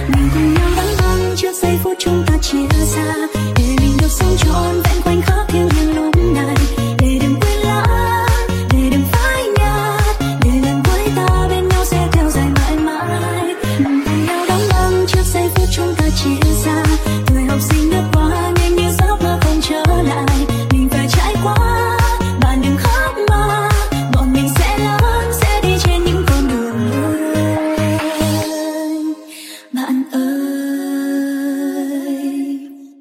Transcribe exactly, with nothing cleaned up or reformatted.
mình cùng nhau đắm đuối trước giây phút chúng ta chia